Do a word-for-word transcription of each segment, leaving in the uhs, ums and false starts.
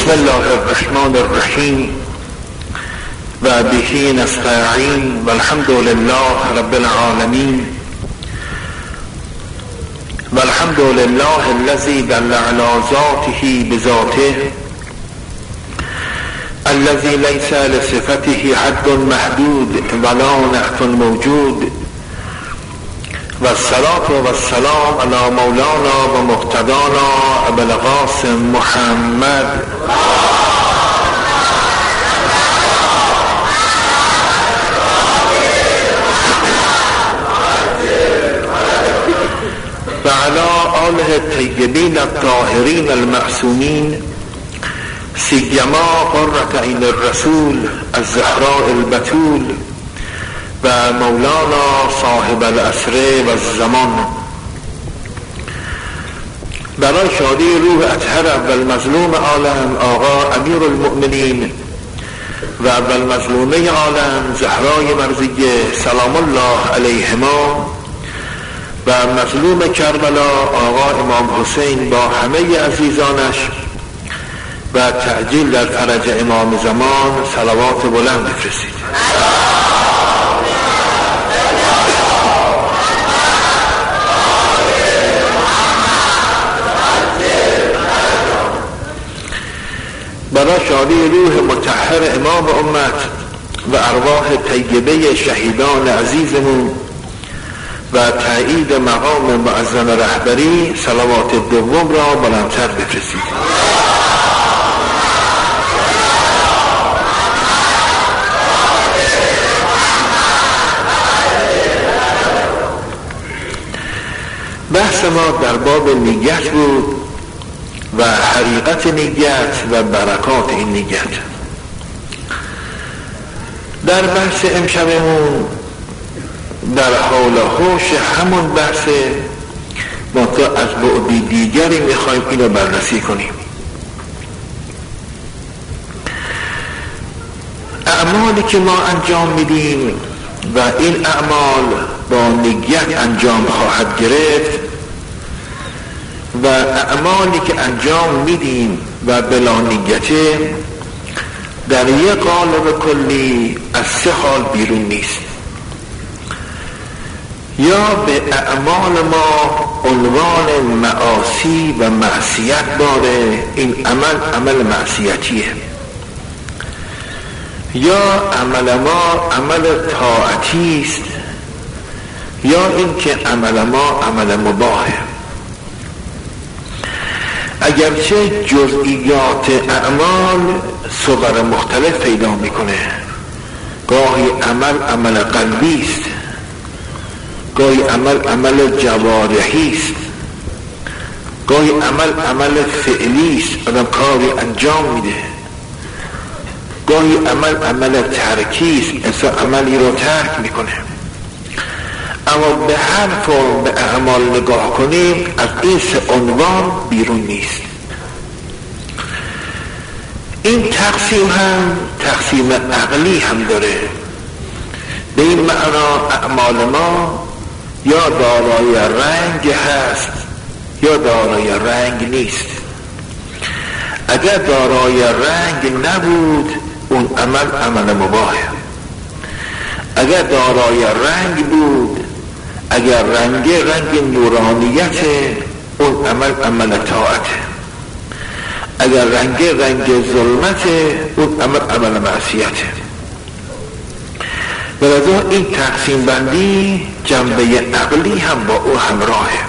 بسم الله الرحمن الرحیم و به نستعین و الحمد لله رب العالمین و الحمد لله الذي دل على ذاته بذاته الذي ليس لصفته حد محدود ولا نعت موجود والصلاة والسلام على مولانا و مقتدانا ابو القاسم محمد و على آله الطیبین الطاهرین المعصومین سیما قرة عین الرسول الزهراء البتول و مولانا صاحب العصر و الزمان. برای شادی روح اطهر اول مظلوم عالم آقا امیر المؤمنین و اول مظلومه عالم زهرای مرضیه سلام الله علیهما و مظلوم کربلا آقا امام حسین با همه عزیزانش و تعجیل در فرج امام زمان صلوات بلند بفرستید. برای شادی روح مطهر امام امت و ارواح طیبه شهیدان عزیزمون و تایید مقام معظم رهبری صلوات دوم را بلندتر بفرستید. بحث ما در باب نیت بود و حقیقت نیت و برکات این نیت. در بحث امشبمون در حال هوش همون بحث ما تا از بعدی دیگری میخوایم اینو بررسی کنیم. اعمالی که ما انجام میدیم و این اعمال با نیت انجام خواهد گرفت و اعمالی که انجام میدیم و بلا نیته در یک قالب کلی از سه حال بیرون نیست. یا به اعمال ما عنوان معاصی و معصیت داره، این عمل عمل معصیتیه، یا عمل ما عمل طاعتی است، یا این که عمل ما عمل مباهه. اگرچه جزئیات اعمال صور مختلف پیدا میکنه، گاهی عمل عمل قلبی است، گاهی عمل عمل جوارحی است، گاهی عمل عمل فعلی است، آدم کاری انجام میده، گاهی عمل عمل ترکی است، انسان عملی رو ترک میکنه. اما به هر فرم به اعمال نگاه کنیم از این سه عنوان بیرون نیست. این تقسیم هم تقسیم عقلی هم داره. به این معنا اعمال ما یا دارای رنگ هست یا دارای رنگ نیست. اگر دارای رنگ نبود اون عمل عمل مباهه. اگر دارای رنگ بود، اگر رنگ رنگ نورانیت، اون عمل عمل طاعته. اگر رنگ رنگ ظلمت، اون عمل عمل معصیته. ولذا این تقسیم بندی جنبه عقلی هم با او همراهه.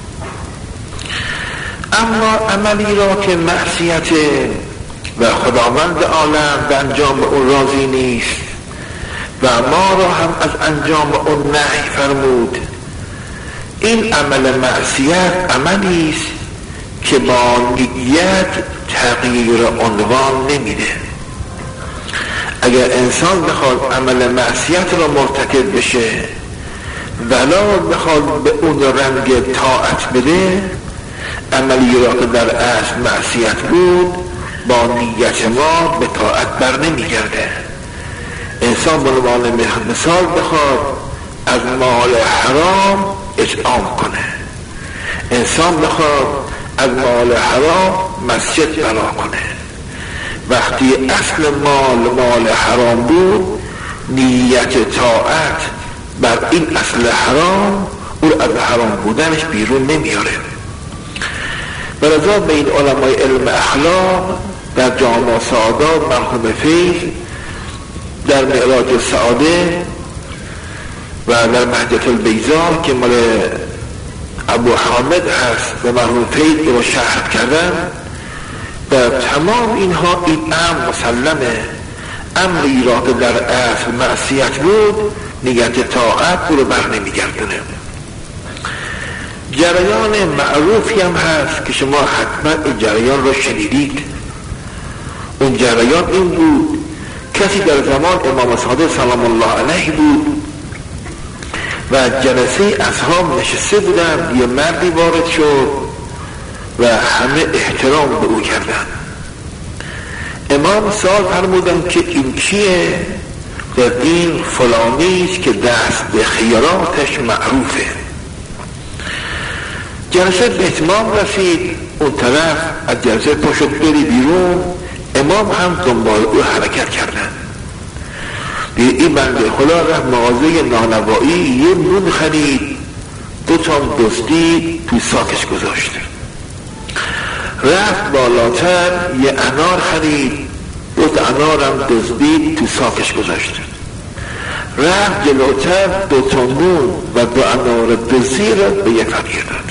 اما عملی را که معصیته و خداوند عالم به انجام اون راضی نیست و ما را هم از انجام اون نهی فرمود، این عمل معصیت عملی است که با نیت تغییر عنوان نمیده. اگر انسان بخواد عمل معصیت را مرتکب بشه ولا بخواد به اون رنگ طاعت بده، عملی را که در اصل معصیت بود با نیت ما به طاعت بر نمیگرده. انسان به عنوان مثال بخواد از مال حرام اطعام کنه، انسان بخواد از مال حرام مسجد بنا کنه، وقتی اصل مال مال حرام بود، نیت طاعت بر این اصل حرام او از حرام بودنش بیرون نمیاره. برای بین علمای علم اخلاق در جامع سعادات مرحوم فیض در معراج سعاده و در مهجت البیضا که مال ابو حامد هست و مرحوم فیض رو شرح کردن، در تمام اینها این امر مسلمه. امری را که در اصل معصیت بود، نیت طاعت رو بر نمیگردونه. جریان معروفی هم هست که شما حتما این جریان رو شنیدید. اون جریان این بود، کسی در زمان امام صادق سلام الله علیه بود و جلسه اصحاب نشسته بودن، یه مردی وارد شد و همه احترام به او کردن. امام سوال فرمودن که این کیه؟ و این فلانیست که دست به خیراتش معروفه. جلسه به اتمام رسید، اون طرف از جلسه پاشد بری بیرون، امام هم دنبال او حرکت کردن. این بنده خدا رفت مغازه نانوایی، یه نون خرید، دو تا دزدی توی ساکش گذاشت. رفت بالاتر یه انار خرید، دو تا انار هم دزدید تو ساکش گذاشت. رفت جلوتر دو تا نون و دو انار دزدی را به یک فقیر داد.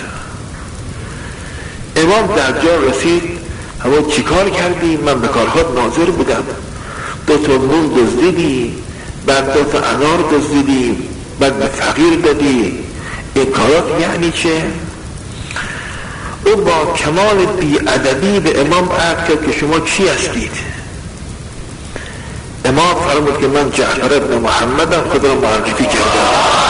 امام در جا رسید، همون چی کار کردی؟ من به کارهات ناظر بودم، دو تا نون دزدیدی، بعد دو تا انار دزدیدی، بعد به فقیر دادی، این کارات یعنی چه؟ او با کمال بی‌ادبی به امام عرض کرد که شما چی هستید؟ امام فرمود که من جعفر ابن محمدم، خود را معرفی کردم.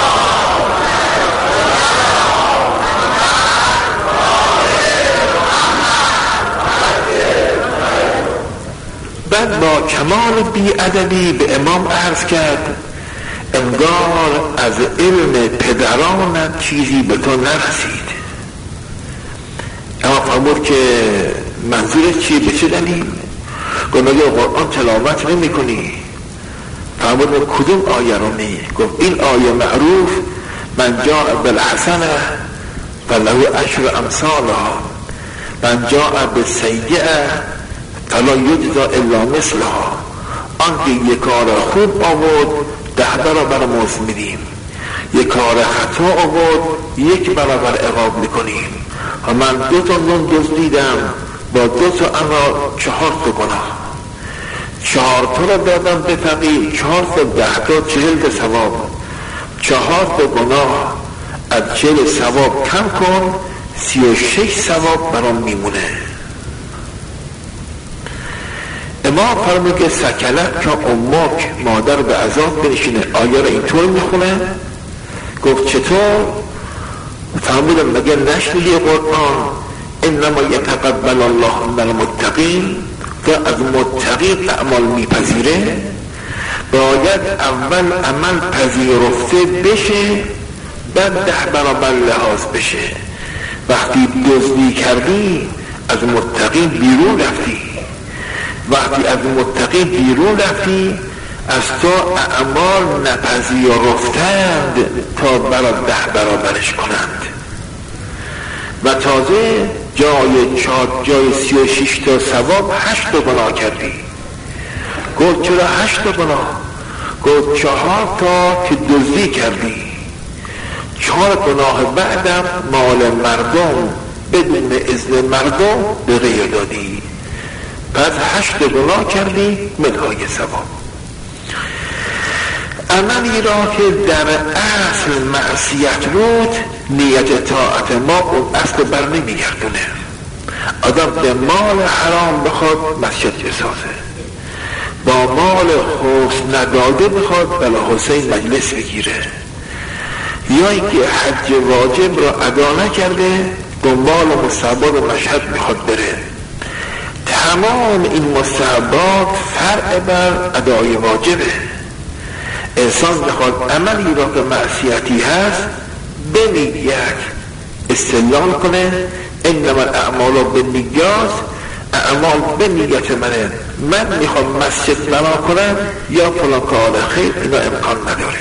بعد با کمال بی‌ادبی به امام عرض کرد انگار از علم پدرانت چیزی به تو نرسید. اما فرمود که منظورت چیه؟ به چه دلیل؟ گفت مگه قرآن تلاوت نمی کنی؟ فرمود کدوم آیه رو می؟ گفت این آیه معروف، من جاء بالحسنه فله عشر امثالها، من جاء بالسیئه فلا یجزی الا مثلها. آنکه یک کار خوب آورد ده برابر مزد میدیم، یک کار خطا آورد یک برابر عقاب میکنیم. و من دو تا نون دزدیدم، با دو تا انا چهار تا گناه، چهار تا را دادم به فقیر، چهار تا ده تا چهل تا ثواب، چهار تا گناه از چهل ثواب کم کن، سی و شش ثواب برام میمونه. امام فرمود که سکلت که امک، مادر به عذاب بنشینه. آیه را اینطور میخونه. گفت چطور؟ فرمودم مگه نشنیدی قرآن انما یتقبل الله من المتقین، که از متقین اعمال میپذیره؟ باید اول عمل پذیرفته بشه، بعد ده برابر لحاظ بشه. وقتی دزدی کردی از متقین بیرون رفتی، وقتی از متقین بیرون رفتی از تو اعمال نپذیرفتند تا برای ده برابرش کنند. و تازه جای چهار جای سی و شش تا ثواب هشت تا گناه کردی. گفت چرا هشت تا گناه؟ گفت چهار تا که دزدی کردی، چهار گناه بعدم مال مردم بدون اذن مردم به غیر دادی، پس هشت گناه کردی ملهای ثواب. عملی را که در اصل معصیت بود، نیت طاعت ما اون اصل بر نمیگردونه. آدم به مال حرام بخواد مسجد بسازه، با مال حسن نداده بخواد بلا حسین مجلس بگیره، یا اینکه حج واجب را ادا نکرده دنبال مستحبات مشهد میخواد بره. تمام این مستحبات فرع بر ادای واجبه. انسان بخواد عملی را که معصیتی هست بنیت استدلال کنه انما الاعمال بالنیات، اعمال به نیت منه، من میخوام مسجد بنا کنم یا فلان کار خیر، اینا امکان نداره.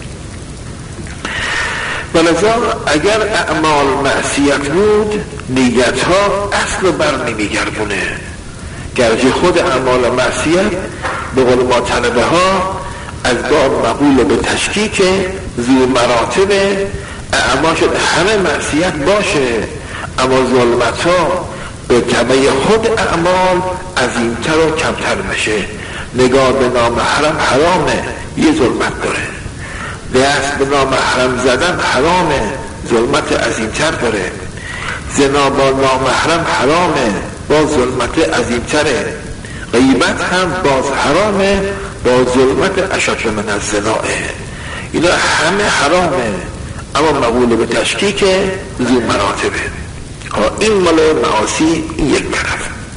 ولذا اگر اعمال معصیت بود نیت ها اصل بر نمیگردونه، گرچه خود اعمال معصیت به قول ما طلبه ها از باب مقول به تشکیک ذو مراتب اعمال شد همه معصیت باشه، اما ظلمت ها به تبع خود اعمال عظیمتر و کمتر بشه. نگاه به نامحرم حرامه، یه ظلمت داره. دست به نامحرم زدن حرامه، ظلمت عظیمتر داره. زنا با نامحرم حرامه، با ظلمت عظیمتره. غیبت هم باز حرامه، با ظلمت اشد من الزنا. اینا همه حرامه، اما مقول به تشکیک ذو مراتبه. این مال معاصی، این یک طرف.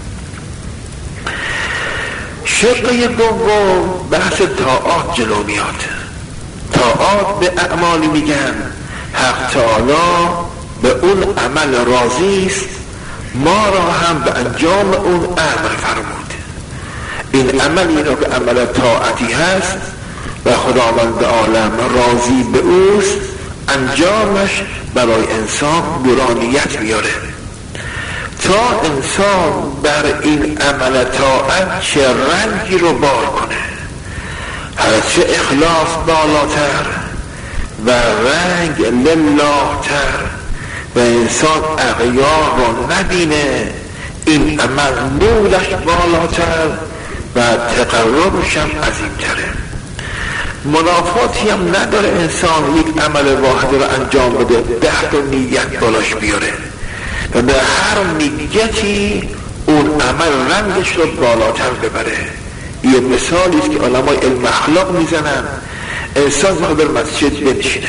شقه دوم بحث طاعات جلو میاد. طاعات به اعمالی میگن حق تعالی به اون عمل راضی است، ما را هم به انجام اون امر فرمود. این عمل اینا که عمل طاعتی هست و خداوند عالم راضی به اوست، انجامش برای انسان نورانیت میاره. تا انسان بر این عمل طاعت چه رنگی رو بار کنه، هرچه اخلاص بالاتر و رنگ لله تر و انسان اغیار رو نبینه، این عمل نورش بالاتر و تقربش هم عظیمتره. منافاتی هم نداره انسان یک عمل واحد رو انجام بده، ده تا نیت بالاش بیاره و به هر نیتی اون عمل رنگش رو بالاتر ببره. یه مثالی است که علمای علم اخلاق میزنن. انسان میخواد بر مسجد بنشینه،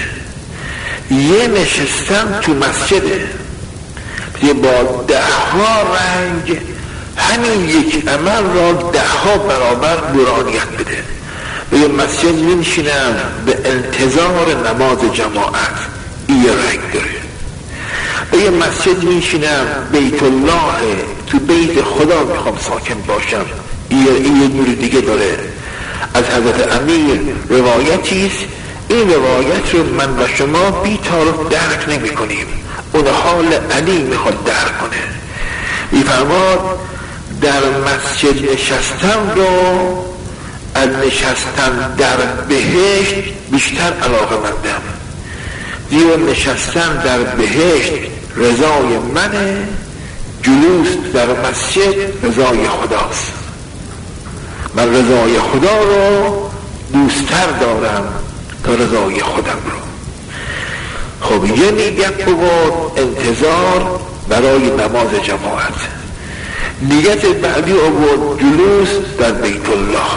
یه نشستن تو مسجده یه با ده ها رنگ همین یک عمل را ده ها برابر نورانیت بده. به یه مسجد میشینم به انتظار نماز جماعت، این یه رنگ داره. به یه مسجد میشینم بیت الله، تو بیت خدا میخوام ساکن باشم، این یه نور دیگه داره. از حضرت امیر روایتیست، این روایت رو من و شما بی تعارف درک نمی کنیم، اون حال علی میخواد درک کنه. میفرماد در مسجد نشستن رو از نشستن در بهشت بیشتر علاقه مندم، زیرا نشستن در بهشت رضای منه، جلوس در مسجد رضای خداست. من رضای خدا رو دوستتر دارم تا رضای خودم رو. خب یه نیت بود انتظار برای نماز جماعت، نیت بعدی بود جلوس در بیت الله.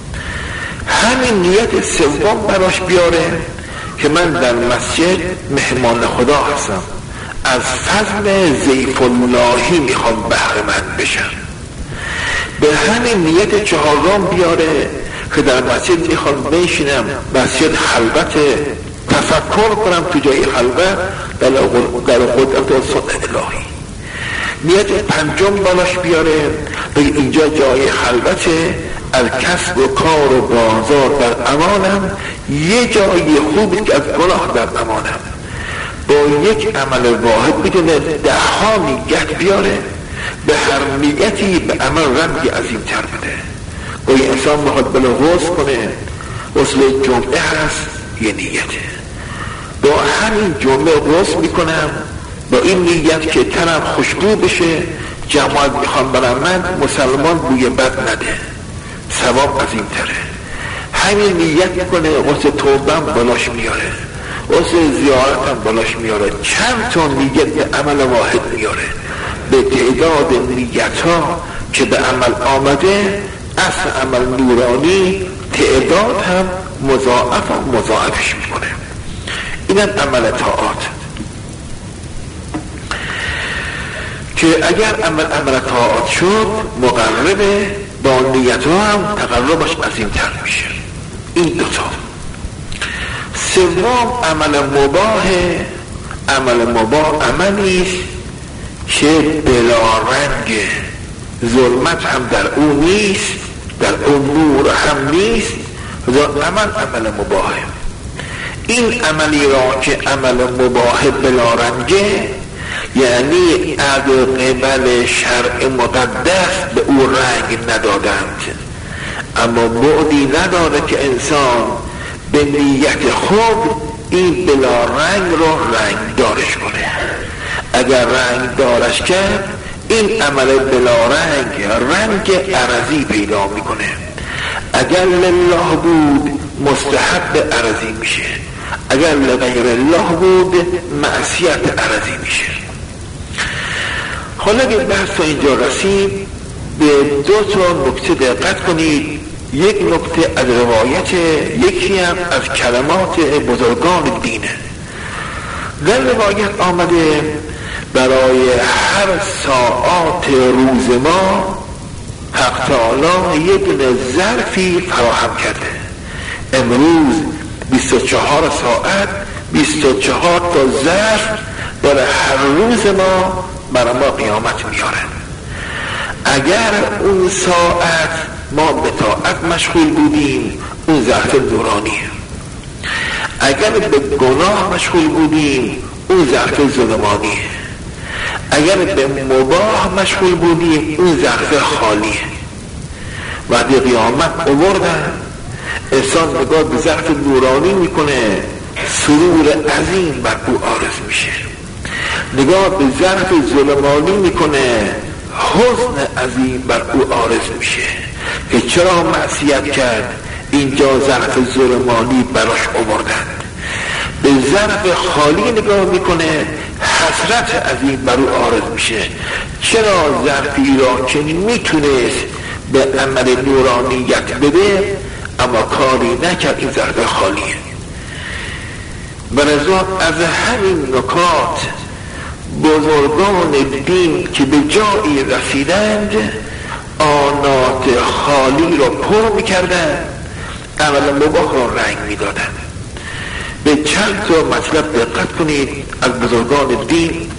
همین نیت سوم براش بیاره که من در مسجد مهمان خدا هستم، از فضل ضیف اللهی میخوام بهره مند بشم. به همین نیت چهارم بیاره که در مسجد میخوام بنشینم، مسجد خلوت، تفکر کنم تو جای خلوت در قدرت و صنع الهی. نیت پنجم بالاش بیاره بگه اینجا جای خلوته، از کسب و کار و بازار در امانم، یه جای خوبی که از گناه در امانم. با یک عمل واحد میتونه ده ها نیت بیاره، به هر نیتی به عمل رنگی عظیم تر بده. و یه انسان میخواد بلا غسل کنه، غسل جمعه هست یه نیته، با همین جمعه غسل میکنم با این نیت که تنم خوشبو بشه، جماعت میخوام برم من مسلمان بوی بد نده، ثواب عظیم تره. همین نیت میکنه غسل توبم بالاش میاره، غسل زیارتم بالاش میاره، چند تا نیت به عمل واحد میاره. به تعداد نیت ها که به عمل آمده، اصل عمل نورانی، تعداد هم مضاعف و مضاعفش میکنه. اینم عمل طاعات که اگر عمل عمل طاعات شد مقربه، با نیت ها هم تقربش عظیم تر میشه. این دوتا. سوم عمل مباح. عمل مباح عملیست که بلا رنگه، ظلمت هم در او نیست، در اون نور هم نیست، و عمل عمل مباهه. این عملی را که عمل مباهه بلا رنجه، یعنی از قبل شرع مقدس به او رنگ ندادند، اما بعدی نداره که انسان به نیت خود این بلا رنگ رو رنگ دارش کنه. اگر رنگ دارش کرد این عمل بلا رنگ رنگ عرضی پیدا میکنه. اگر لله بود مستحب عرضی میشه، اگر لغیر الله بود معصیت عرضی میشه. حالا که بحث تا اینجا رسید، به دو تا نکته دقت کنید. یک نکته از روایت، یکی هم از کلمات بزرگان دینه. در روایت آمده برای هر ساعات روز ما حق تعالی یه دونه ظرفی فراهم کرده. امروز بیست و چهار ساعت بیست و چهار تا ظرف برای هر روز ما برای ما قیامت میاره. اگر اون ساعت ما به طاعت مشغول بودیم اون ظرف نورانیه، اگر به گناه مشغول بودیم اون ظرف ظلمانیه، اگر به مباح مشغول بودیم اون ظرف خالیه. وقتی قیامت آوردن انسان نگاه به ظرف نورانی میکنه، سرور عظیم بر او عارض میشه. نگاه به ظرف ظلمانی میکنه، حزن عظیم بر او عارض میشه که چرا معصیت کرد، اینجا ظرف ظلمانی براش آوردند. به ظرف خالی نگاه میکنه، حسرت عظیم بر او عارض میشه، چرا ظرفی را که میتونست به عمل نورانیت بده اما کاری نکرد، این ظرف خالیه. برازا از همین نکات بزرگان دین که به جایی رسیدند آنات خالی را پر میکردن، عمل مباح را رنگ میدادن. به چند تا مطلب دقت کنید از بزرگان دین.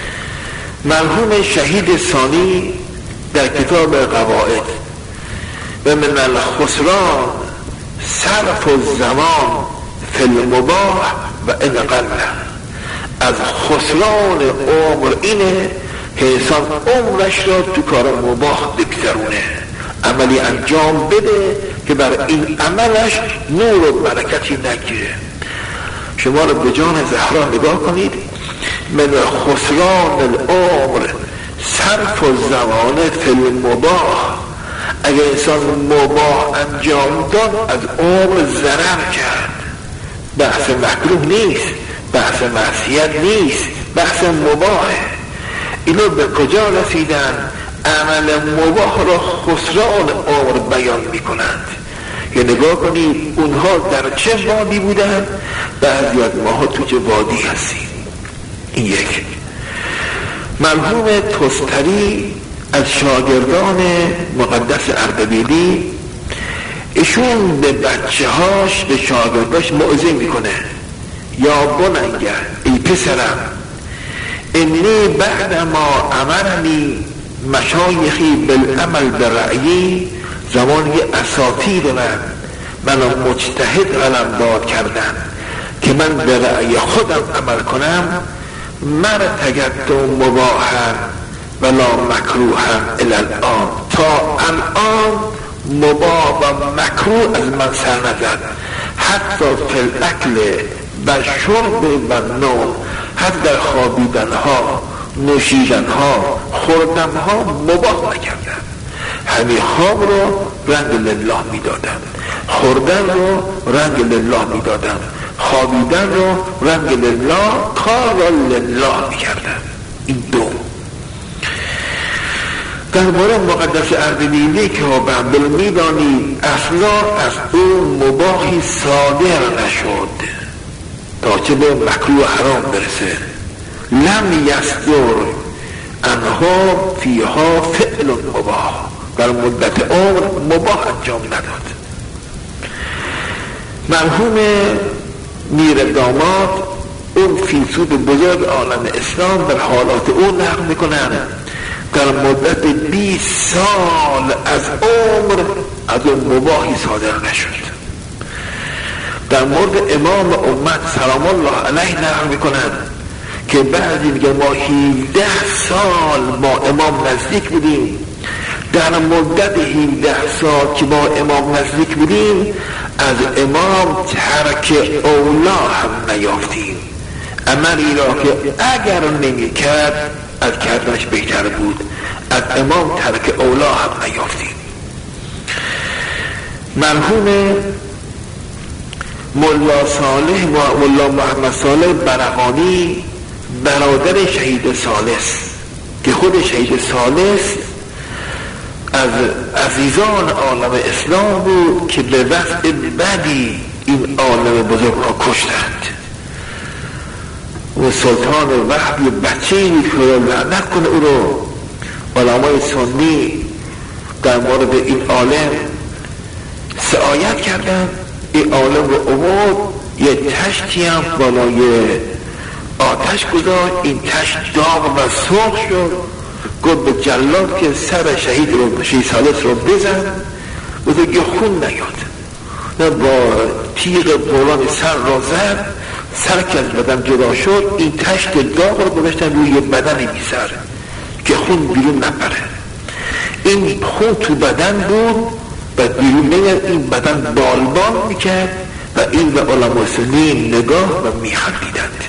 مرحوم شهید ثانی در کتاب قواعد و من الخسران صرف الزمان فی المباح و ان قل، از خسران عمر اینه که انسان عمرش را تو کار مباح بگذرونه، عملی انجام بده که بر این عملش نور و برکتی نگیره. شما رو به جان زهرا نگاه کنید، من خسران العمر صرف الزمان فی المباح. اگر انسان مباح انجام داد از عمر ضرر کرد. بحث مکروه نیست، بحث معصیت نیست، بحث مباحه. اینو به کجا رسیدن؟ عمل مباح را خسران عمر بیان میکنند. یه نگاه کنید اونها در چه وادی بودن، بعضی از ماها تو چه وادی هستیم. این یک. مرحوم توستری از شاگردان مقدس اردبیلی، ایشون به بچه هاش به شاگرداش موعظه میکنه، یا بنیه ای پسرم انی بعد ما امرنی مشایخی بالعمل برأیی، زمانی اساتید من منو مجتهد قلم داد کردن که من به رأی خودم عمل کنم، من تگدم مباحا ولا مکروها الان، تا الان مباح و مکروه از من سر نزد، حتی فی الاکل و شرب و نوم، حتی در خوابیدن ها، نوشیدن ها، خوردن ها مباح نکردن. همین خواب رو رنگ لله می دادن، خوردن رو رنگ لله می دادن، خوابیدن رو رنگ لله، کار رو لله می کردن. این دو. درباره مقدس اردبیلی که ها بندل می دانید اصلا از اون مباحی صادر نشد تا چه به مکروه حرام برسه. لم یصدر انها فیها فعل مباح، در مدت عمر مباح انجام نداد. مرحوم میر داماد اون فیلسوف بزرگ عالم اسلام در حالات اون نقل میکنن، در مدت بیست سال از عمر از اون مباحی صادر نشد. در مورد امام امت سلام الله علیه نقل میکنن که بعضی میگه ما هجده سال با امام نزدیک بودیم. در مدت هجده سال که با امام نزدیک بودیم از امام ترک اولا هم نیافتیم. عملی را که اگر نمی کرد از کردنش بهتر بود، از امام ترک اولا هم نیافتیم. مرحوم ملا صالح ملا محمد صالح برقانی برادر شهید ثالث که خود شهید ثالث از عزیزان عالم اسلام بود که به وضع بدی این عالم بزرگ را کشتند و سلطان وحبی بچه‌ای که لعنت کنه او رو علمای سنی در مورد این عالم سعایت کردند. این عالم رو اومد یه تشتی هم بالای آتش گذاشت، این تشت داغ و سرخ شد. گفت به جلاد که سر شهید رو شهید ثالث رو بزن و دیگه خون نیاد. نه با تیغ بولان سر را زد، سر که از بدن جدا شد، این تشت داغ رو گذاشتن روی یه بدن بی سر که خون بیرون نپره. این خون تو بدن بود و بیرون نیاد، این بدن بالبال میکرد و این به علماء سنی نگاه و میخندیدند.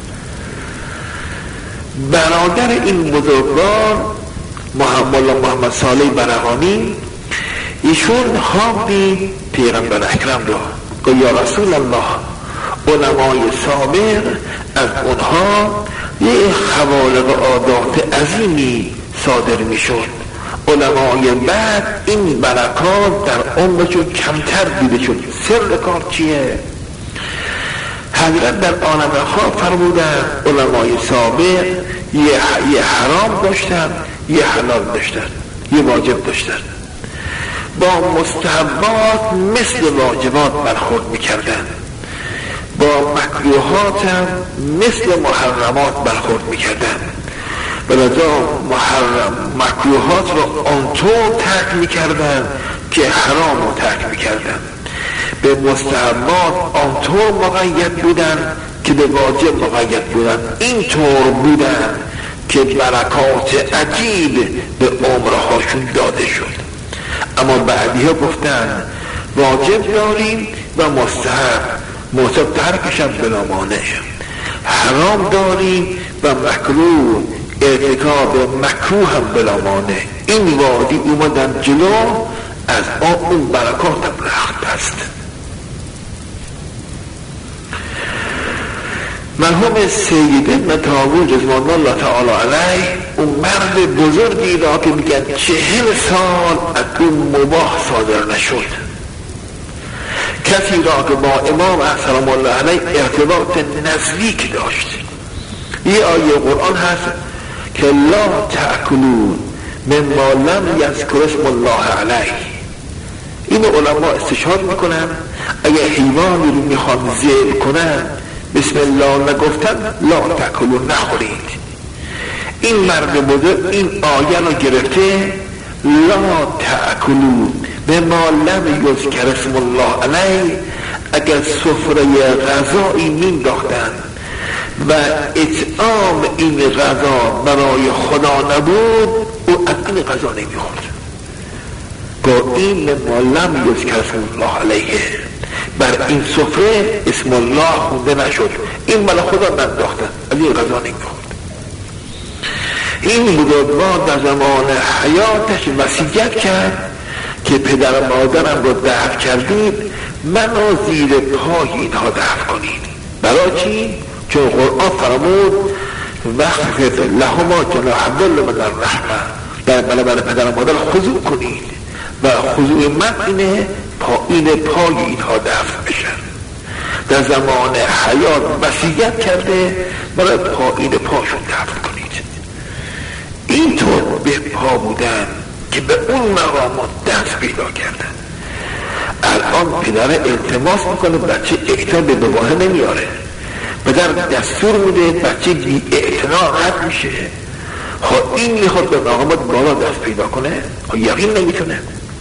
برادر این بزرگوار مولا محمد صالح برقانی ایشون خوابی پیغمبر اکرم را گفت یا رسول الله، علمای سابق از اونها یه خوارق عادات عظیمی صادر می شد، علمای بعد این برکات در عمرشون کمتر دیده شد. سر کار چیه؟ حضرت در عالم خواب فرمودن علمای سابق یه, یه حرام داشتن، یه حلال داشتن، یه واجب داشتن. با مستحبات مثل واجبات برخورد میکردن، با مکروهات هم مثل محرمات برخورد میکردن. ولذا محرم مکروهات رو آنطور ترک میکردن که حرام رو ترک میکردن. به مستحبات آنطور مقید بودن که به واجب مقید بودن. اینطور بودن که برکات عجیب به عمرهاشون داده شد. اما بعدی ها گفتن واجب داریم و مستحب، مستحب ترکشم بلا مانع، حرام داریم و مکروه، ارتکاب مکروه هم بلا مانع. این وادی اومدن جلو، از آن اون برکات هم رخت است. مرحوم سید ابن طاووس رضوان الله تعالی علیه اون مرد بزرگی را که میگن چهل سال از اون مباح صادر نشد، کسی را که با امام سلام الله علیه ارتباط نزدیک داشت. یه آیه قرآن هست که لا تأکلون مما لم یذکر اسم الله علیه. این علما استشهاد میکنن اگه حیوانی رو میخوان ذبح کنن بسم الله نگفتن لا تأکلون نخورید. این مرد بزرگ این آیه رو گرفته لا تأکلون مما لم یذکر اسم الله علیه. اگر سفره غذایی مینداختن و اطعام این غذا برای خدا نبود او از این غذا نمیخورد. با این مما لم یذکر اسم الله علیه، بر این سفره اسم الله خونده نشد، این مال خدا ننداختن، از این غذا نمیخورد. این بزرگوار در زمان حیاتش وصیت کرد که پدر مادرم رو دفن کردید، منو زیر پای اینها دفن کنید. برای چی؟ چون قرآن فرمود وقت لهما جناح الذل من الرحمه، در برابر پدر مادر خضوع کنید و خضوع من اینه پایین پای اینها دفن بشن. در زمان حیات وصیت کرده برای پایین پاشون دفن کنید. اینطور به پا بودن که به اون مقامات دست پیدا کردن. الان پدر التماس میکنه بچه اعتنا به باباه نمیاره، پدر دستور میده بچه بی اعتنا رد میشه، خب این میخواد به مقامات بالا دست پیدا کنه، خب یقین نمیتونه.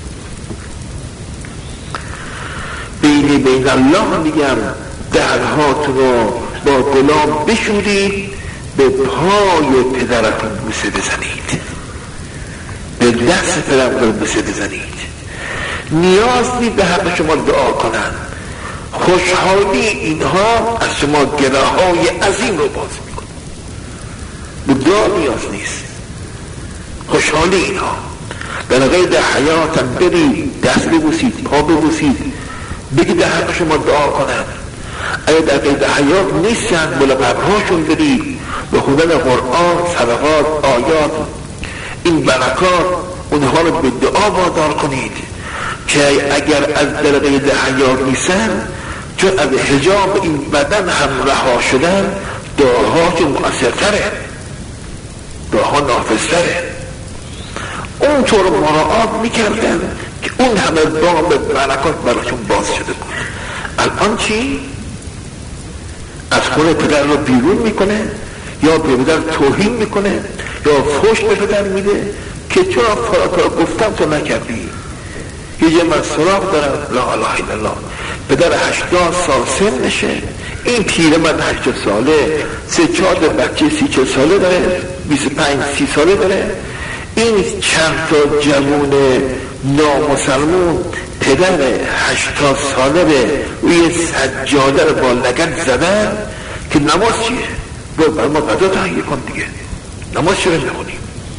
بینی بین الله میگم درهاتون رو با گلاب بشورید، به پای پدرتون بوسه بزنید، به دست پدرتون بوسه بزنید. نیاز نیست به حق شما دعا کنن، خوشحالی اینها از شما گناه‌های عظیم رو باز میکنه. به دعا نیاز نیست، خوشحالی اینها. در قید حیاتم برید دست ببوسید، پا ببوسید، بگید در حق شما دعا کنن. اگر در قید حیات نیستن بلا قبرهاشون برید، به خوندن قرآن، صدقات، آیات، این برکات اونها رو به دعا وادار کنید که اگر از در قید حیات نیستن، چون از حجاب این بدن هم رها شدن، دعاهاشون مؤثرتره، دعاها نافذتره. اونطور مراعات میکردن که اون همه باب برکات براشون باز شده بود. الان چی؟ از خونه پدر رو بیرون میکنه، یا به پدر توهین میکنه، یا فحش به پدر میده که چرا فراتر گفتم تو نکردی. یه جه من سراغ دارم، لا اله الا الله، پدر هشتاد سال سن نشه، این پیره من هشتاد ساله، سه چهار بچه سی چه ساله داره، بیست پنج سی ساله داره. این چند تا جوون نامسلمون پدر هشتاد ساله به روی سجاده رو با لگد زدن که نماز چیه؟ برو بر ما قضا تهیه کن دیگه، نماز چرا میخونیم؟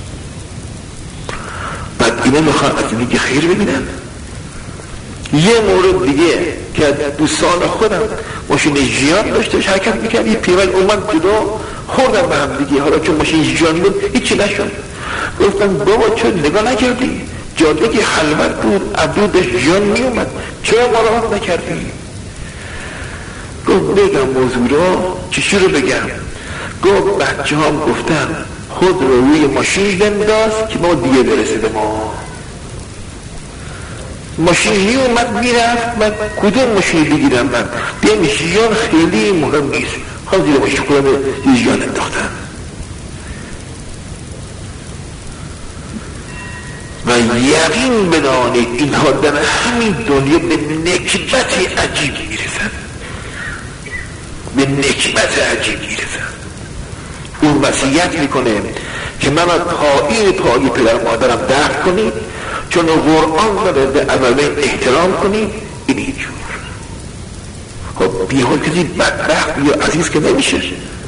بعد اینه میخوان از اینه خیر ببینن. یه مورد دیگه که دوستان خودم ماشین ژیان داشتش حرکت میکرد، یه پیول اومد جدا خوردن به هم دیگه. حالا چون ماشین ژیان بود هیچی نشد. گفتم بابا چون نگاه نکردی؟ جاده که خلوت بود، عبدودش ژیان میومد، چرا مراقب نکردی؟ گفت بگم موضوع رو، چیشی رو بگم؟ گفت بچه هم گفتن خود رو روی ماشین بنداز که ما دیگه برسه به ما. ماشین می اومد میرفت، من کدوم ماشین بگیرم؟ من بیم ژیان خیلی مهم نیست، خواهد دیگه ماشین کنم ژیان انداختن. و یقین بدانید اینها در همین دنیا به نکبت عجیب میرسن، به نکبت عجیب میرسن. اون وصیت میکنه که من پایی پایی پدر مادرم درد کنید، چون قرآن داره به عمل احترام کنید. این اینجور خب بیهال کسی بدبخت یا عزیز که نمیشه.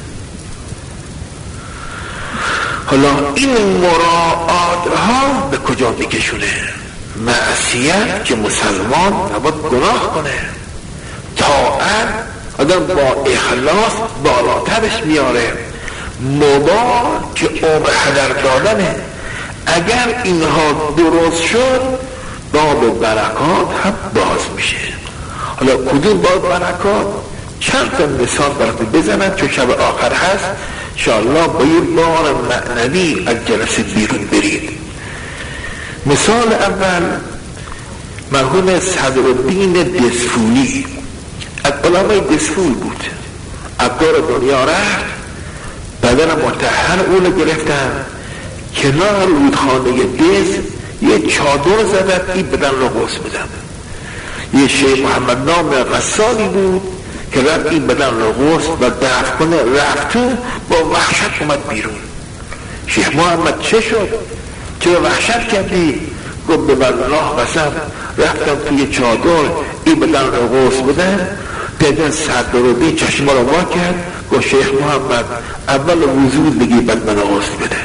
حالا این مراعات ها به کجا میکشونه؟ معصیت که مسلمان نباید گناه کنه، طاعت آدم با اخلاص بالاترش میاره، مباح که عمر هدر دادنه. اگر اینها درست شد باب برکات هم باز میشه. حالا کدوم باب برکات؟ چند تا مثال براتون بزنم چون شب آخر هست، انشاءالله با یه بار معنوی از جلسه بیرون برید. مثال اول مرحوم صدرالدین دسفولی، از علمای دسفول بود، از دار دنیا رفت، بدن مطهر اون گرفتن، کنار رودخانه دز یه چادر زدن، این بدن رو غسل بدن. یه شیخ محمد نام غسالی بود که رفت این بدن رو غسل و دفن کنه، رفت تو با وحشت اومد بیرون. شیخ محمد چه شد؟ چرا وحشت کردی؟ گفت به الله قسم رفتم توی چادر این بدن رو غسل بدن، پیدن صدر رو بی چشم رو وا کرد، گفت شیخ محمد اول وضوع بگی بعد من غسل بده.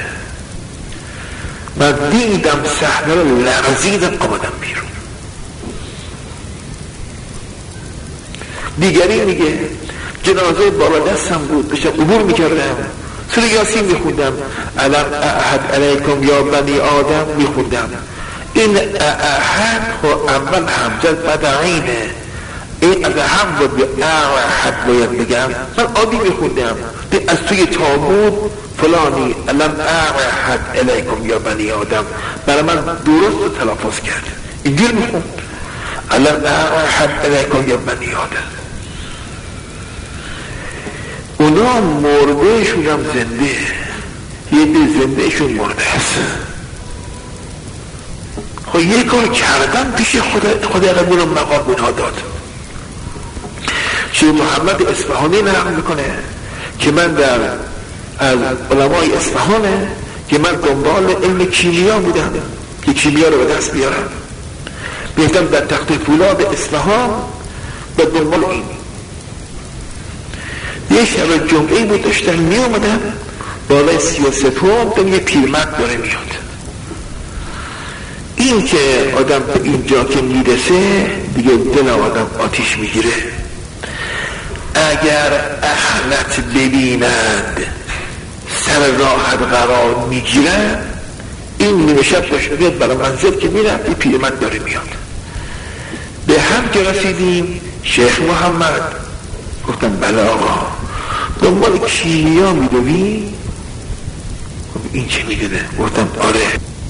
من دیدم صحنه رو لرزیدم، آمدم بیرون. دیگری میگه جنازه بالا دستم بود، بشه عبور میکردم، سوره یاسین میخوندم، علم احد علیکم یا بنی آدم میخوندم. این احد خو اول همزه بعد عینه، این از هم بود به احد باید بگم. من عادی میخوندم از توی تابوت فلانی علم احد علیکم یا بنی آدم، برای من درست تلفظ کرد. اینجور میخوند علم احد علیکم یا بنی آدم. اونا مرده شدم زنده، یه ده زندهشون مرده است. خب یه کار کردن پیش خدا خدا قبول مقام اونها داد. شیخ محمد اصفهانی نقل میکنه که من در از علمای اصفهانه که من دنبال علم کیمیا بودم که کیمیا رو به دست بیارم. بیفتم در تخت فولاد اصفهان به دنبال این. یه شب جمعه بود داشتن می اومدم بالای سی و سه پوند یه پیرمرد داره میاد. این که آدم به اینجا که میرسه دیگه دل آدم آتیش میگیره. اگر اهلت ببیند سر راحت قرار میگیرن، این نیمه شب باشه بیاد برای منزل که میرم این پیرمرد داره میاد. به هم که رسیدیم شیخ محمد گفتم بله آقا دنبال کیمیا میدوی؟ این چه میدونه؟ گفتم آره.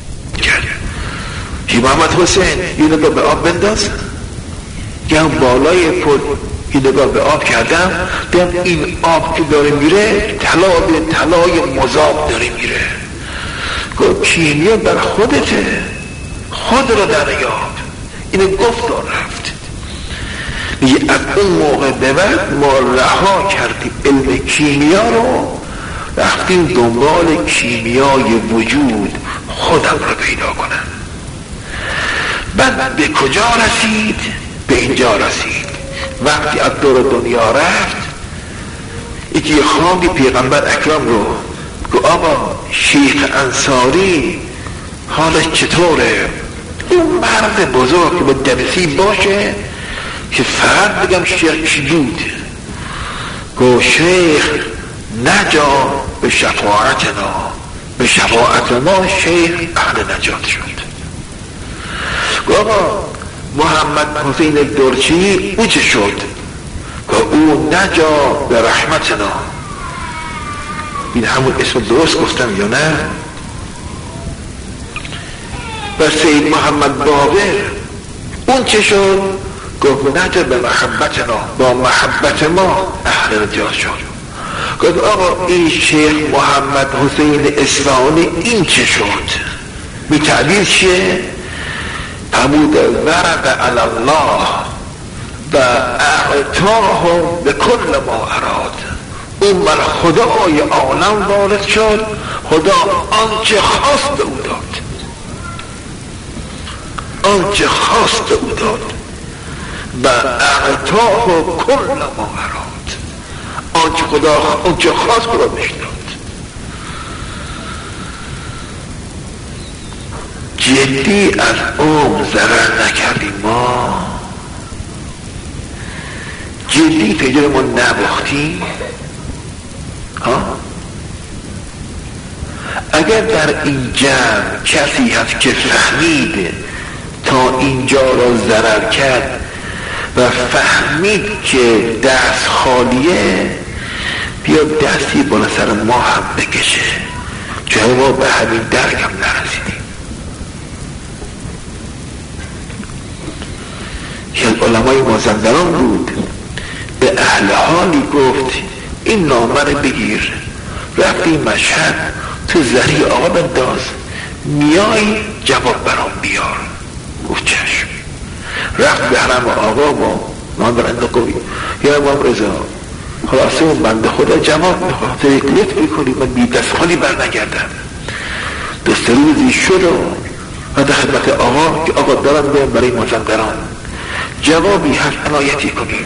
شیخ محمد حسین یه نگاه به آب بنداز. که هم بالای پل یه نگاه به آب کردم دیدم این آب که داره میره طلا به طلای مذاب داره میره. گفت کیمیا در خودته، خود رو در یاب. اینو گفت و رفت. میگه از اون موقع به بعد ما رها کردیم علم کیمیا رو، رفتیم دنبال کیمیای وجود خودم رو پیدا کنم. بعد به کجا رسید؟ به اینجا رسید. وقتی از دور دنیا رفت یکی خواندی پیغمبر اکرم رو که آقا شیخ انصاری حالش چطوره؟ اون مرد بزرگ که با دمسی باشه که فقط بگم شیخ چی بود؟ که شیخ نجا به شفاعتنا، به شفاعت ما شیخ اهل نجات شد. که آقا محمد حسین درچی او چه شد؟ که او نجا به رحمتنا. این همون اسم درست گفتم یا نه؟ و سید محمد باقر اون چه شد؟ گفت نجا به محبتنا، با محبت ما اهل نجات شد. گفت آقا این شیخ محمد حسین اصفهانی این چه شد؟ بی تعبیر چیه؟ حمود ورد علی الله و اعطاهم به کل ما اراد. اون بر خدای عالم وارد شد، خدا آنچه خواست او داد، آنچه خواست او داد و اعطاهم کل ما اراد. آنچه خدا آنچه خواست خدا بهش داد. جدی از عمر ضرر نکردیم ما، جدی پیجر ما نباختیم ها؟ اگر در این جمع کسی هست که فهمید تا اینجا را ضرر کرد و فهمید که دست خالیه، بیا دستی بالا سر ما هم بکشه، چون ما به همین درک هم نرسیدیم. یک علمای مازندران بود به اهل حالی گفت این نامه رو بگیر، رفتی مشهد تو زری آقا بنداز، میای جواب برام بیار. گفت چشم. رفت به حرم آقا با نامبرنده قوی یا امام رضا خلاصه اون بنده خدا جواب میخواد یک لطف میکنی من بی دست خالی بر نگردم. دست روزی شد و در خدمت آقا که آقا دارم بیام برای مازندران جوابی هست عنایتی کنیم.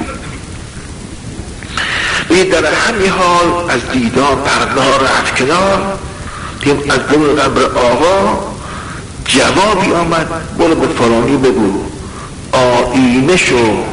این در همین حال از دیدار پرده رفت کنار، دیم از دور قبر آقا جوابی آمد برو به فلانی بگو آینه شو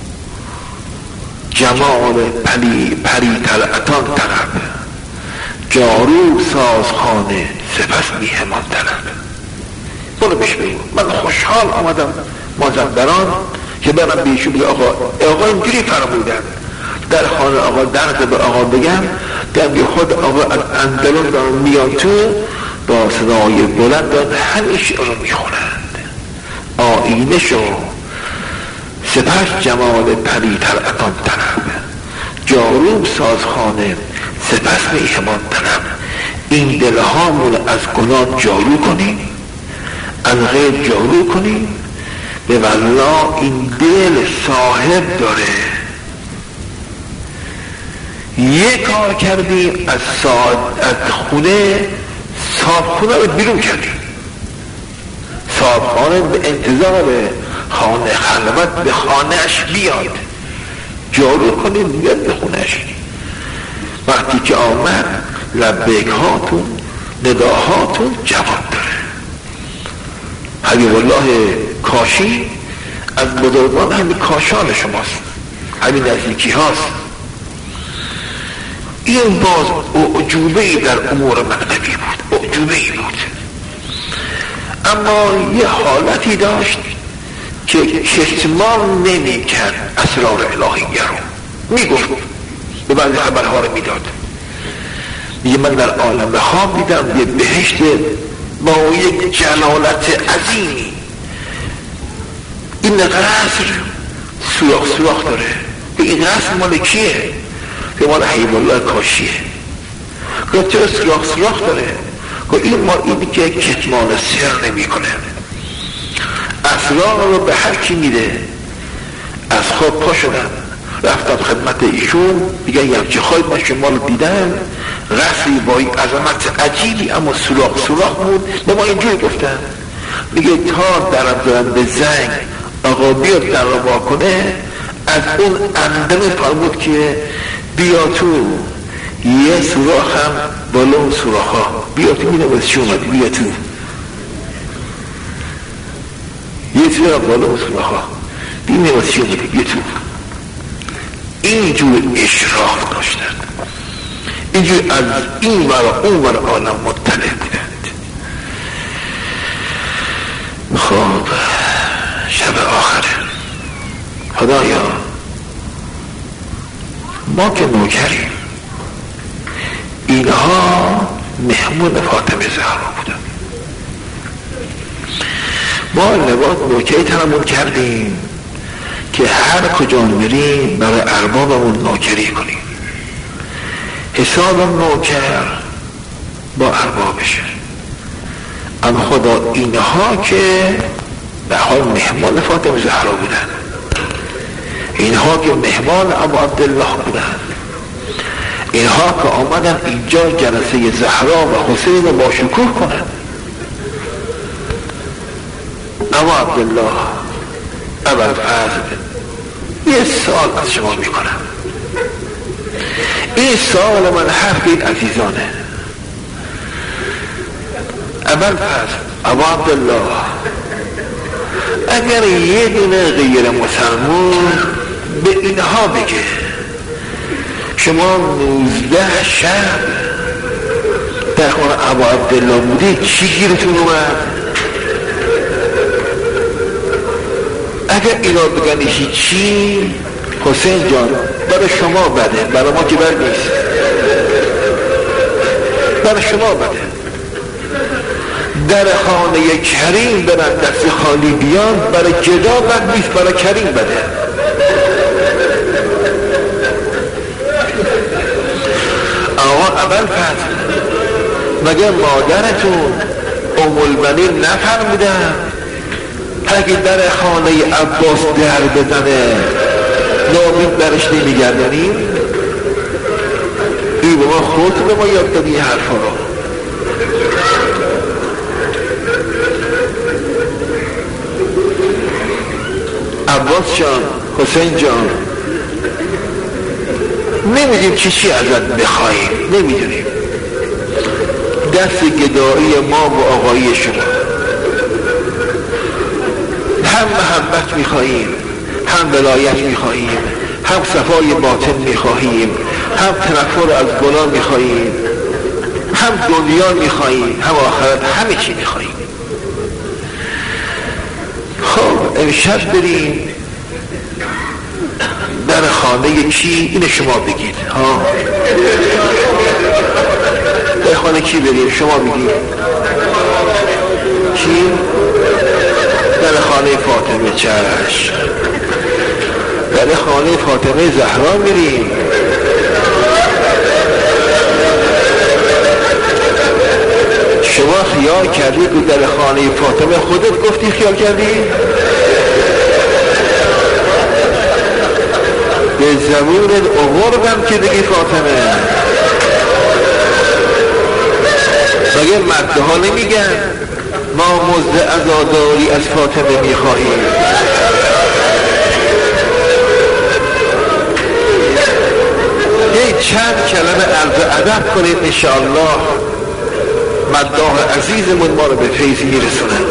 جمال پلی پری طلعتان طلب، جارو سازخانه سپس میهمان طلب. برو بهش بگو. من خوشحال آمدم مازندران که برم بیشو بگه آقا آقا اینجوری فرمودن در خانه آقا درد به آقا بگم در خود آقا از اندلون دارن میان تو با صدای بلند دارن همیشه رو میخونند آینه شو سپس جمال پری طلعتان طلب، جاروب سازخانه سپس میهمان طلب. این دلهامون از گناه جارو کنیم، از غیر جارو کنیم. به والله این دل صاحب داره. یه کار کردیم از, از خونه صاحب خونه رو بیرون کردیم، صاحب خانه به انتظار خانه خلوت به خانهش بیاد، جارو کنیم بیاد به خونهش. وقتی که آمد لبیک هاتون نداهاتون جواب داره. حبیب الله کاشی از بزرگان همین کاشان شماست، همین نزدیکی هاست. این باز اعجوبه‌ای در امور معنوی بود، اعجوبه‌ای بود، اما یه حالتی داشت که کتمان نمی کرد اسرار الهیه رو، می گفت به بعضی خبرها رو می داد. میگه من در عالم خواب دیدم یه بهشت با یک جلالت عظیمی، این قصر سوراخ سوراخ داره. این قصر مال کیه؟ که مال حبیب الله کاشیه. که چرا سوراخ سوراخ داره؟ که این مال اینی که کتمان سر نمی کنه، اسرار رو به هر کی میده. از خواب پا شدم رفتم خدمت ایشون، دیگه یه همچه خواهید من شما رو دیدم، قصری با این عظمت عجیبی اما سوراخ سوراخ بود. به ما اینجوری گفتن، میگه تا درم دارن به زنگ آقا بیاد در رو با کنه، از اون اندمی فرمود که بیا تو، یه سوراخ هم بالا اون سوراخ ها، بیا تو. میده بس چی اومد، بیا تو، یه سوراخ بالا اون سوراخ ها، میده بس چی اومد، بیا تو. اینجور اشراف داشتن، اینجور از این ورا اون ورا عالم مطلع بودند. خب شب آخره خدایا ما که نوکریم، اینها مهمون فاطمه زهرا بودن، ما لباس نوکری تمام کردیم که هر کجا میریم برای اربابمون نوکری کنیم، حساب نوکر با اربابشه. اما خدا اینها که به حال مهمان فاطمه زهرا بودن، اینها که مهمان ابو عبدالله بودن، اینها که آمدن اینجا جلسه زهرا و حسین رو با شکوه کنن. ابو عبدالله ابوالفضل یه سال از شما میکنم، این سال من حرف این عزیزانه. ابوالفضل ابو عبدالله اگر یه دونه غیر مسلمان به اینها بگه شما نوزده شب در خانه ابو عبدالله بودی، چی گیرتون اومد؟ اگر اینا بگن هیچی، حسین جان برای شما بده، برای ما که بر نیست، برای شما بده. در خانه کریم برن دست خالی بیان، برای جدا بد نیست، برای کریم بده. آقا اول فضل مگه مادرتون ام المؤمنین نفرمودن اگه در خانه عباس در بزنه نامید برش نمیگردنیم؟ ای با ما خودتون به ما یاد دادی حرفا رو. عباس جان، حسین جان، نمیدونیم چی چی ازت بخواهیم، نمیدونیم. دست گدایی ما با آقایی شما، هم محبت میخواهیم، هم ولایت میخواهیم، هم صفای باطن میخواهیم، هم تنفر از گناه میخواهیم، هم دنیا میخواهیم، هم آخرت، همه چی میخواهیم. خب امشب بریم در خانه کی؟ اینه شما بگید ها. در خانه کی بریم؟ شما بگید. کی؟ در خانه فاطمه. چشم، در خانه فاطمه زهرا میریم. شما خیال کردی که در خانه فاطمه خودت گفتی خیال کردی؟ به زبونت اووردم که بگی فاطمه. مگه مردها نمیگن ما مزد عزاداری از فاطمه میخواهیم؟ یه چند کلمه عرض ادب کنید انشاءالله مداح عزیزمون ما رو به فیض میرسونن.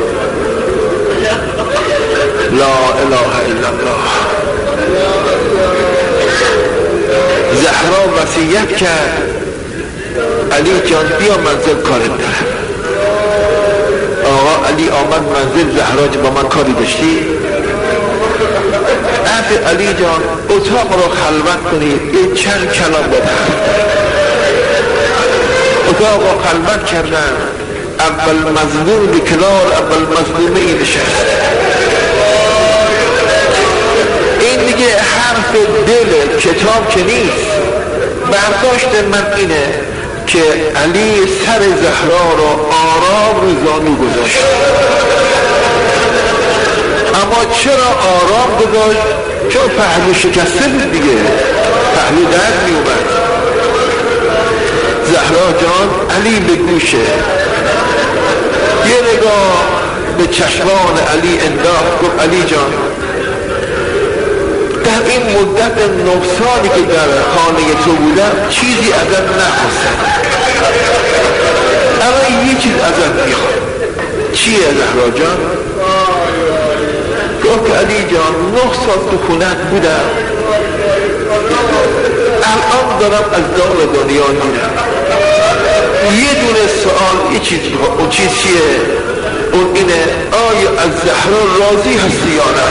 لا اله الا الله. زهرا وصیت کرد علی جان بیا منزل کارت دارم. آقا علی آمد منزل. زهرا جان با من کاری داشتی؟ عهد علی جان اتاق رو خلوت کنید یه چند کلام بدن. اتاق رو خلوت کردن. اول مظلوم به کنار اول مظلومه ای نشست. این دیگه حرف دل کتاب که نیست. برداشت من اینه که علی سر زهرا رو آرام رو زانو گذاشت. اما چرا آرام گذاشت؟ چون پهلو شکسته بود دیگه، پهلو درد می اومد. زهرا جان علی به گوشه یه نگاه به چشمان علی انداخت. گفت علی جان در این مدت نه سالی که در خانه تو بودم چیزی ازت نخواستم، اما یه چیز ازت میخوام. چیه زهرا جان؟ گفت علی جان نه سال تو خونت بودم، الان دارم از دار دنیا میرم. یه دونه سوال یه چیز میخوام. اون چیز چیه؟ اون اینه آیا از زهرا راضی هستی یا نه؟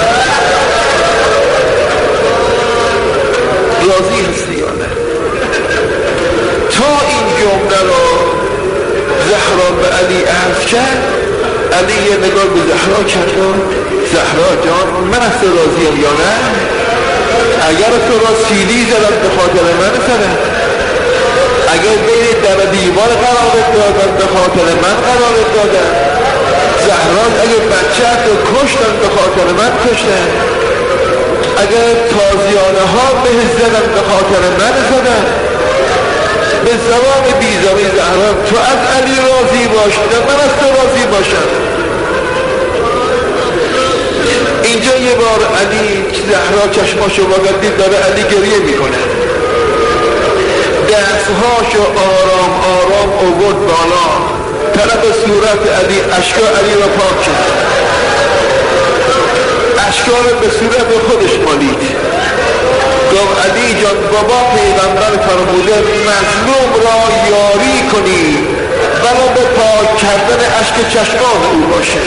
راضی هستی یا نه؟ تا این جمله رو زهرا به علی عرض کرد. علی یه نگاه به زهرا کرد و زهرا جان من از تو راضیم یا نه؟ اگر تو را سیلی زدم به خاطر من زدم، اگر بین در دیوار قرارت دادم به خاطر من قرارت دادم، زهرا اگر بچه تو کشتن به خاطر من کشتن، اگر تازیانه ها به زدم به خاطر من زدم. به زبان بیزاری زهرا تو از علی راضی باش نه من از تو راضی باشم. اینجا یه بار علی زهرا چشماشو باگردید داره علی گریه میکنه. دستهاشو آرام آرام اوورد بالا طرف صورت علی، اشکا علی را پاک کرد، اشکا رو به صورت خودش مالید. گفت علی جان بابا پیغمبر فرموده مظلوم را یاری کنی ولی به پاک کردن اشک چشمان او باشه.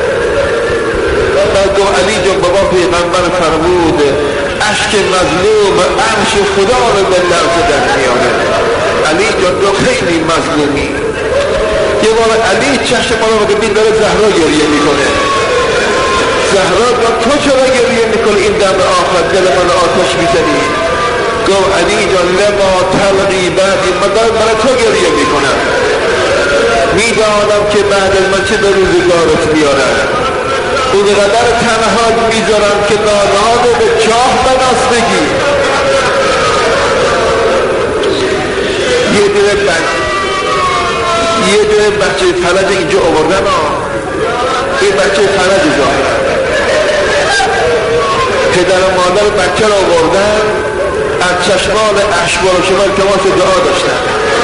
بعد گفت علی جان بابا پیغمبر فرمود اشک مظلوم عرش خدا رو به لرزه در میاره. علی جان تو خیلی مظلومی. یه بار علی چشم ما رو ببین داره زهرا گریه میکنه. زهرا جان تو چرا گریه میکنی این دم آخر دل من آتش میزنی؟ گفت علی جان لما تلقی بعدی من دارم برای تو گریه میکنم، میدانم که بعد از من چه به روزگارت میارم. اون قدر تنها میذارم که دانها رو به چاه بناس بگی. یه دونه بچه یه دونه بچه فلج اینجا آوردن ها. این بچه فلج ظاهر پدر و مادر بچه رو آوردن از چشمان اشبار و شما التماس دعا داشتن.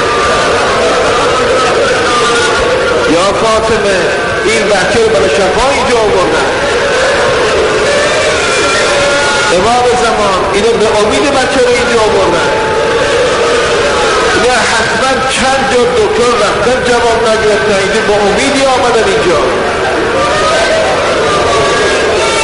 یا فاطمه این بچه رو برای شفا اینجا آوردن. امام زمان اینو به امید بچه رو اینجا آوردن. نه حتما چند جا دکتر رفتن جواب نگرفتن، اینجا با امیدی آمدن اینجا.